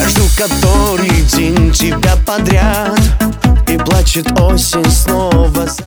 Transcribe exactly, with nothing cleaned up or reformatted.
Жду который день тебя подряд, и плачет осень снова.